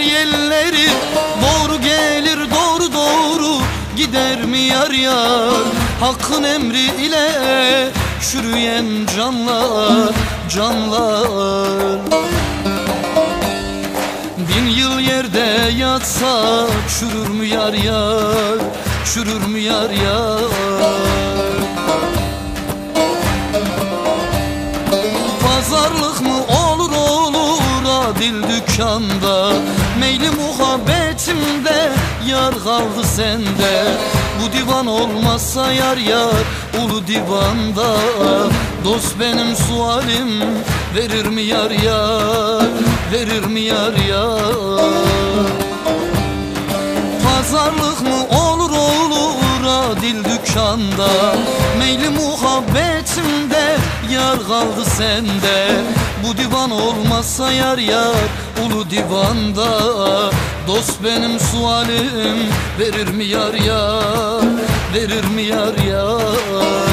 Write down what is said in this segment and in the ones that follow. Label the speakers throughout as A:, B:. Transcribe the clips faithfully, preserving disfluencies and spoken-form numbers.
A: yelleri, doğru gelir doğru doğru gider mi yar yar? Hakkın emri ile çürüyen canlar, canlar. Bin yıl yerde yatsa çürür mü yar yar, çürür mü yar yar? Pazarlık mı olur olur adil dükkanda, meyli muhabbetimde yar kaldı sende. Bu divan olmazsa yar yar ulu divanda, dost benim sualim verir mi yar yar, verir mi yar yar? Pazarlık mı olur olur adil dükkanda, meyli muhabbetimde yar kaldı sende. Bu divan olmazsa yar yar ulu divanda, dost benim sualim verir mi yar yar, verir mi yar yar?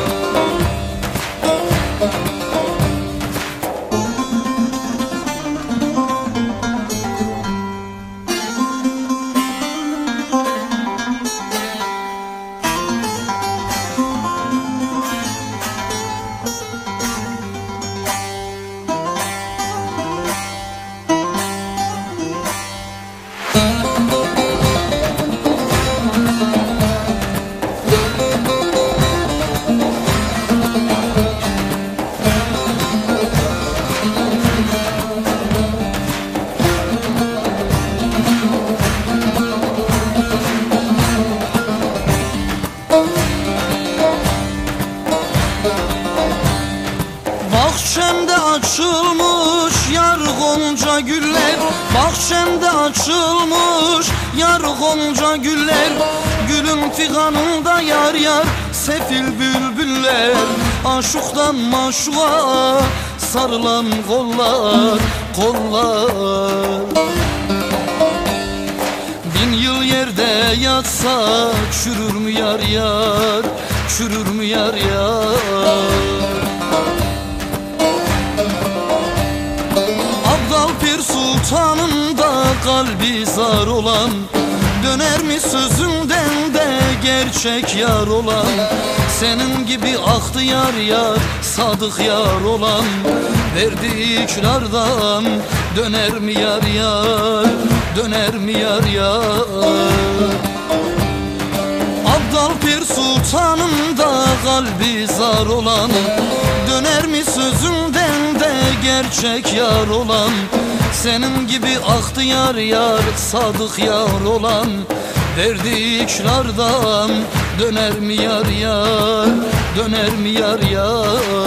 A: Bahçemde açılmış yar gonca güller, bahçemde açılmış yar gonca güller. Gülün figanında yar yar sefil bülbüller, aşıktan maşuğa sarılan kollar, kollar. Bin yıl yerde yatsa çürür mü yar yar, çürür mü yar yar? Abdal Pir Sultan'ın da kalbi zar olan, döner mi sözünden de gerçek yar olan? Senin gibi aktı yar yar sadık yar olan, verdiklerden döner mi yar yar, döner mi yar yar? Abdal Pir Sultan'ın da kalbi zar olan, döner mi sözünden de gerçek yar olan? Senin gibi aktı yar yar sadık yar olan, verdiklerden döner mi yar yar, döner mi yar yar?